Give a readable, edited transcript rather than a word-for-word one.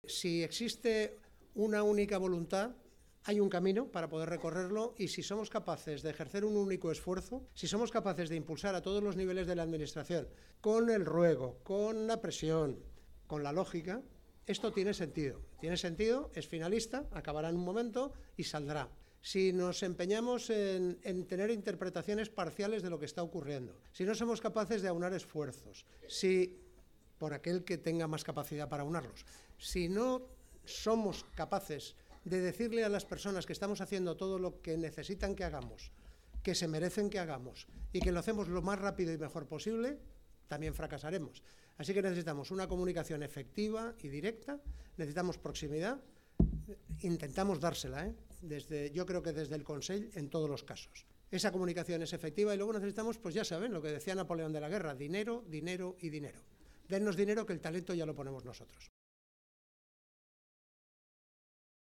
Si existe una única voluntad, hay un camino para poder recorrerlo, y si somos capaces de ejercer un único esfuerzo, si somos capaces de impulsar a todos los niveles de la administración, con el ruego, con la presión, con la lógica, esto tiene sentido. Tiene sentido, es finalista, acabará en un momento y saldrá. Si nos empeñamos en tener interpretaciones parciales de lo que está ocurriendo, si no somos capaces de aunar esfuerzos, si, por aquel que tenga más capacidad para aunarlos, si no somos capaces de decirle a las personas que estamos haciendo todo lo que necesitan que hagamos, que se merecen que hagamos y que lo hacemos lo más rápido y mejor posible, también fracasaremos. Así que necesitamos una comunicación efectiva y directa, necesitamos proximidad, intentamos dársela, yo creo que desde el Consell en todos los casos. Esa comunicación es efectiva y luego necesitamos, pues ya saben, lo que decía Napoleón de la Guerra, dinero, dinero y dinero. Dennos dinero que el talento ya lo ponemos nosotros.